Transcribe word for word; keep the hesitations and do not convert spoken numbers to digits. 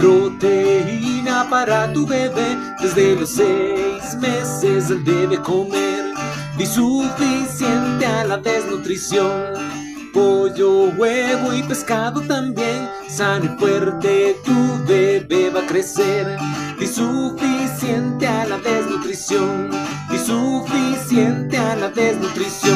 Proteína para tu bebé, desde los seis meses él debe comer. Y suficiente a la desnutrición. Pollo, huevo y pescado también. Sano y fuerte tu bebé va a crecer. Y suficiente a la desnutrición. Y suficiente a la desnutrición.